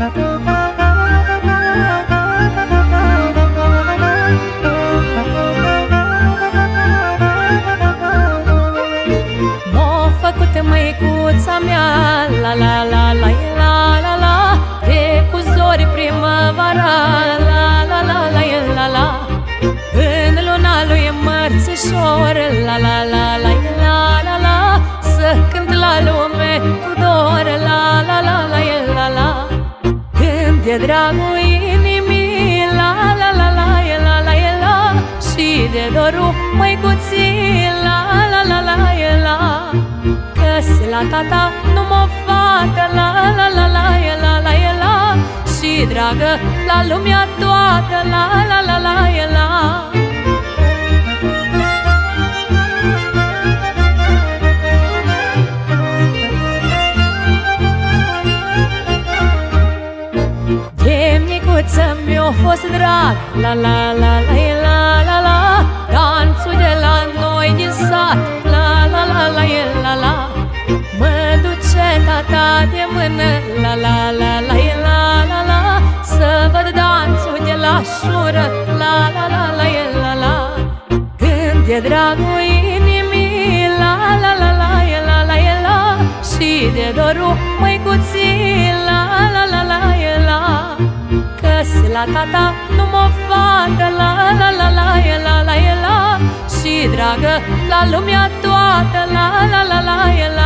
M-a făcut măicuța mea, la la la la la la la, de cu zori primăvara, la la la la la la, în luna lui mărțișor, la la la la la la la, să cânt la lume cu dor, la la la la la la, când e dragul inimii, la la la la la la la, și de dorul măicuții, la la la la la, că-s la tata numai o fată, la la la la la la la, și dragă la lumea toată, la la la la la. De micuță mi-a fost drag, la la la la la la la, danțul de la noi din sat, la la la la la la, mă duce tata de mână, la la la la la la la, să văd danțul de la șură, la la la la la la, când e dragul inimii, la la la la la la la, și de dorul măicuții, la la la la la, că-s la tata numai o fată, la la la la la la la, și dragă la lumea toată, la la la la la.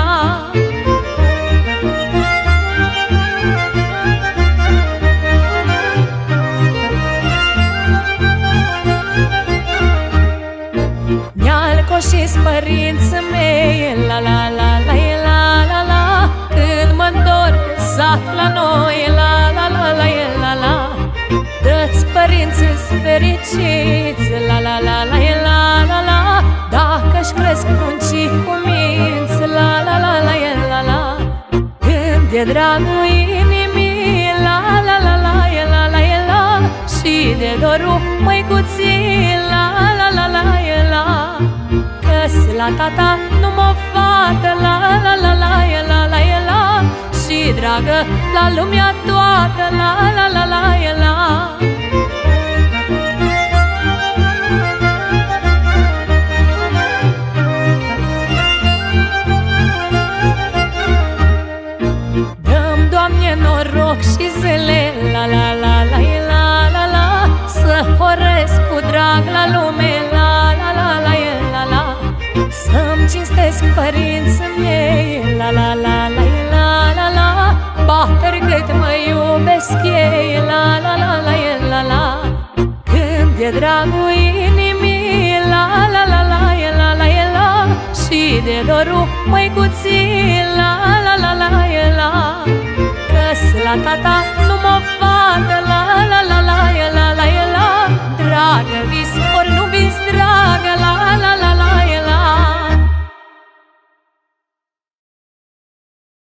Mi-al coșis părinții mei, la la la la la la la, când mă întorc sat la noi, la la la la la la, dă-ți părinți-ți fericiți, la la la la la la la, dacă-și cresc pruncii cu minți, la la la la la la, când e dragul inimii, la la la la la la la, și de dorul măicuții, la la la la la, că-s la tata numai o fată, la la la la la la la, și dragă la lumea toată, la la la la la. Dă-mi, Doamne, noroc și zile, la la la la la la la, să horesc cu drag la lume, la la la la la la, să-mi cinstesc părinții mei, la la la la la la la, bateri cât mă iubesc ei, la la la la la la, când e dragul inimii, la la la la la la la, și de dorul măicuții, la la la la la, că-s la tata